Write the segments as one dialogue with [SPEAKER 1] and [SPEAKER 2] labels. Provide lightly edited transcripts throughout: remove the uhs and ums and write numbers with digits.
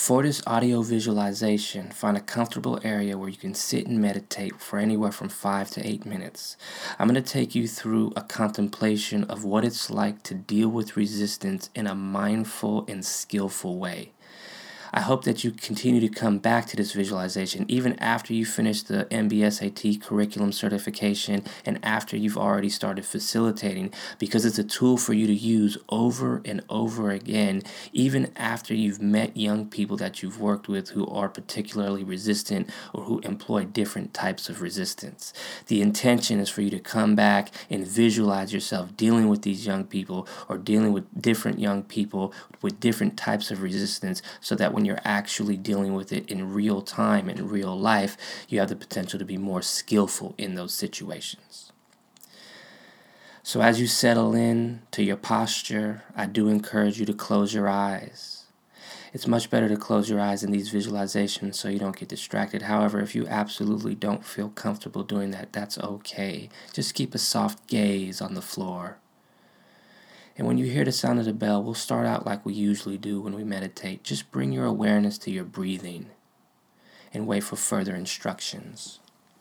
[SPEAKER 1] For this audio visualization, find a comfortable area where you can sit and meditate for anywhere from 5 to 8 minutes. I'm going to take you through a contemplation of what it's like to deal with resistance in a mindful and skillful way. I hope that you continue to come back to this visualization even after you finish the MBSAT curriculum certification and after you've already started facilitating, because it's a tool for you to use over and over again, even after you've met young people that you've worked with who are particularly resistant or who employ different types of resistance. The intention is for you to come back and visualize yourself dealing with these young people or dealing with different young people with different types of resistance, so that when you're actually dealing with it in real time, in real life, you have the potential to be more skillful in those situations. So as you settle in to your posture, I do encourage you to close your eyes. It's much better to close your eyes in these visualizations so you don't get distracted. However, if you absolutely don't feel comfortable doing that, that's okay. Just keep a soft gaze on the floor. And when you hear the sound of the bell, we'll start out like we usually do when we meditate. Just bring your awareness to your breathing and wait for further instructions.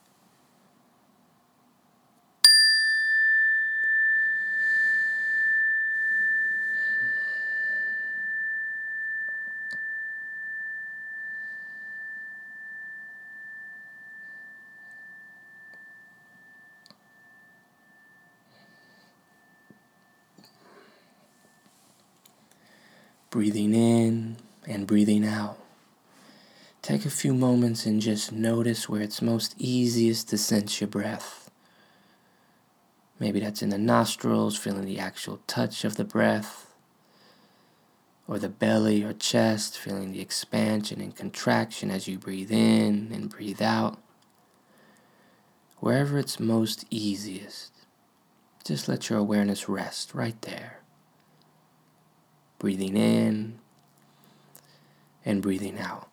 [SPEAKER 1] Breathing in and breathing out. Take a few moments and just notice where it's most easiest to sense your breath. Maybe that's in the nostrils, feeling the actual touch of the breath, or the belly or chest, feeling the expansion and contraction as you breathe in and breathe out. Wherever it's most easiest, just let your awareness rest right there. Breathing in and breathing out.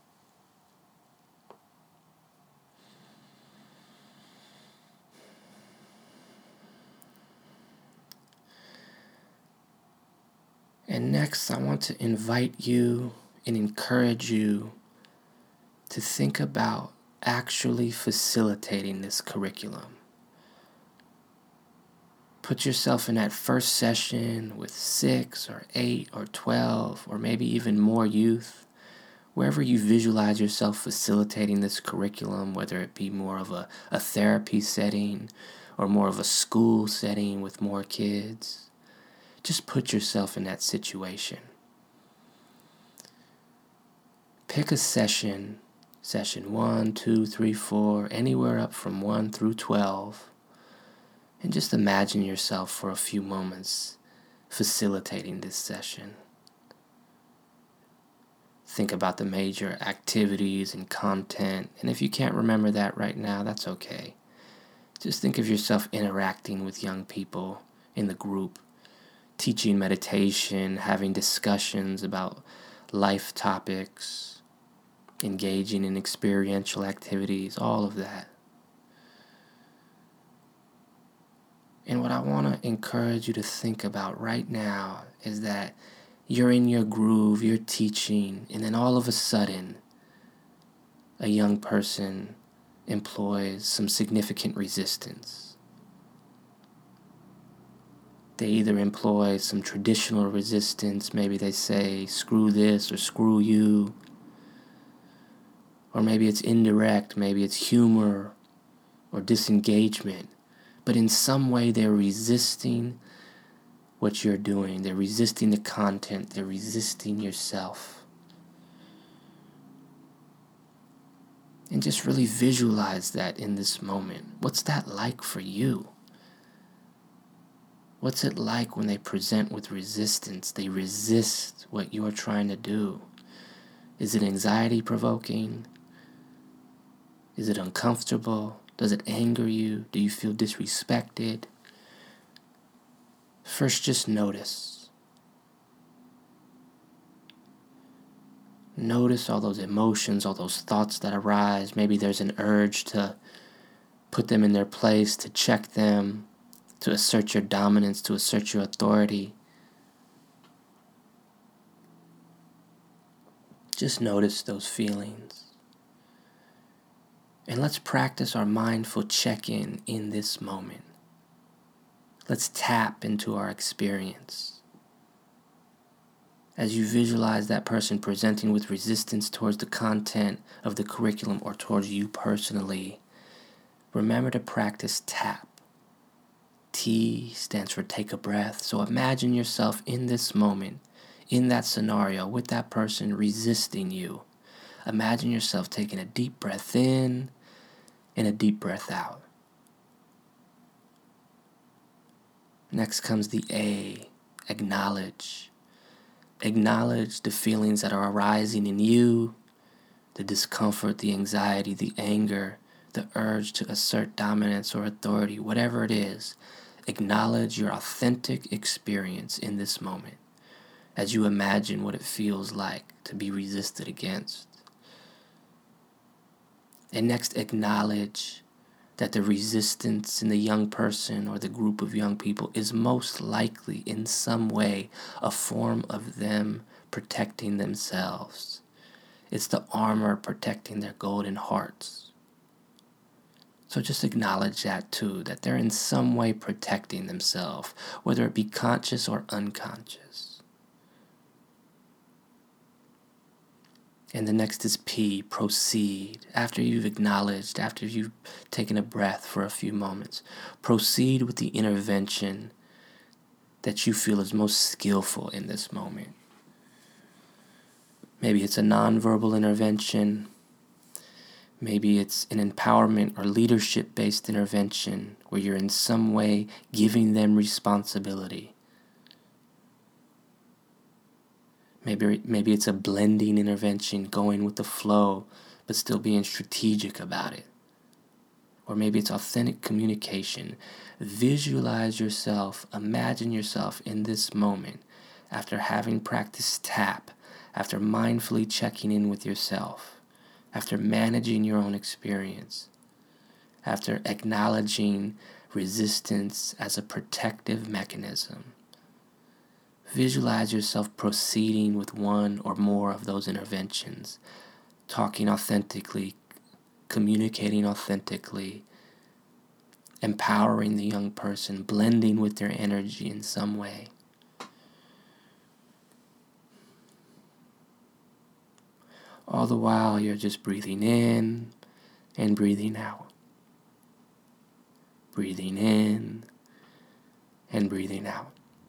[SPEAKER 1] And next, I want to invite you and encourage you to think about actually facilitating this curriculum. Put yourself in that first session with 6 or 8 or 12 or maybe even more youth, wherever you visualize yourself facilitating this curriculum, whether it be more of a therapy setting or more of a school setting with more kids. Just put yourself in that situation. Pick a session 1, 2, 3, 4, anywhere up from 1 through 12, and just imagine yourself for a few moments facilitating this session. Think about the major activities and content, and if you can't remember that right now, that's okay. Just think of yourself interacting with young people in the group, teaching meditation, having discussions about life topics, engaging in experiential activities, all of that. And what I want to encourage you to think about right now is that you're in your groove, you're teaching, and then all of a sudden, a young person employs some significant resistance. They either employ some traditional resistance, maybe they say, screw this or screw you, or maybe it's indirect, maybe it's humor or disengagement. But in some way they're resisting what you're doing. They're resisting the content. They're resisting yourself. And just really visualize that in this moment. What's that like for you? What's it like when they present with resistance? They resist what you're trying to do. Is it anxiety provoking? Is it uncomfortable? Does it anger you? Do you feel disrespected? First, just notice. Notice all those emotions, all those thoughts that arise. Maybe there's an urge to put them in their place, to check them, to assert your dominance, to assert your authority. Just notice those feelings. And let's practice our mindful check-in in this moment. Let's tap into our experience. As you visualize that person presenting with resistance towards the content of the curriculum or towards you personally, remember to practice TAP. T stands for take a breath. So imagine yourself in this moment, in that scenario, with that person resisting you. Imagine yourself taking a deep breath in and a deep breath out. Next comes the A, acknowledge. Acknowledge the feelings that are arising in you, the discomfort, the anxiety, the anger, the urge to assert dominance or authority, whatever it is. Acknowledge your authentic experience in this moment as you imagine what it feels like to be resisted against. And next, acknowledge that the resistance in the young person or the group of young people is most likely in some way a form of them protecting themselves. It's the armor protecting their golden hearts. So just acknowledge that too, that they're in some way protecting themselves, whether it be conscious or unconscious. And the next is P, proceed. After you've acknowledged, after you've taken a breath for a few moments, proceed with the intervention that you feel is most skillful in this moment. Maybe it's a nonverbal intervention. Maybe it's an empowerment or leadership-based intervention where you're in some way giving them responsibility. Maybe it's a blending intervention, going with the flow, but still being strategic about it. Or maybe it's authentic communication. Visualize yourself, imagine yourself in this moment after having practiced TAP, after mindfully checking in with yourself, after managing your own experience, after acknowledging resistance as a protective mechanism. Visualize yourself proceeding with one or more of those interventions, talking authentically, communicating authentically, empowering the young person, blending with their energy in some way. All the while, you're just breathing in and breathing out. Breathing in and breathing out.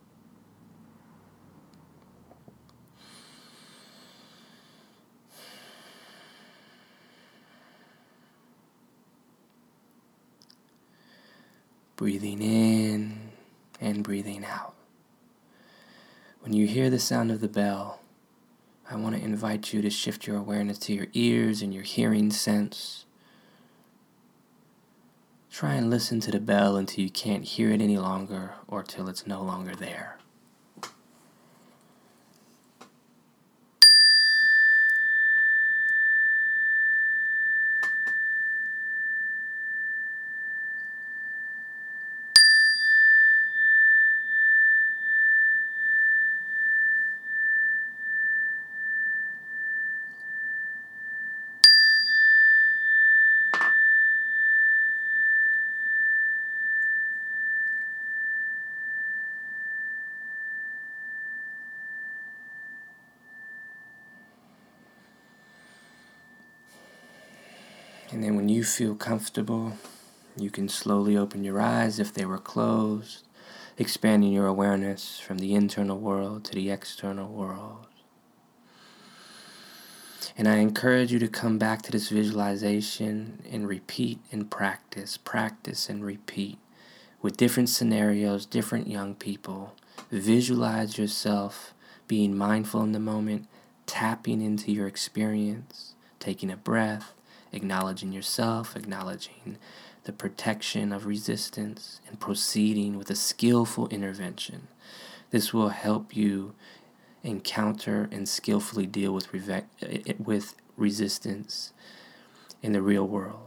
[SPEAKER 1] Breathing in and breathing out. When you hear the sound of the bell, I want to invite you to shift your awareness to your ears and your hearing sense. Try and listen to the bell until you can't hear it any longer or till it's no longer there. And then when you feel comfortable, you can slowly open your eyes if they were closed, expanding your awareness from the internal world to the external world. And I encourage you to come back to this visualization and repeat and practice and repeat with different scenarios, different young people. Visualize yourself being mindful in the moment, tapping into your experience, taking a breath, acknowledging yourself, acknowledging the protection of resistance, and proceeding with a skillful intervention. This will help you encounter and skillfully deal with resistance in the real world.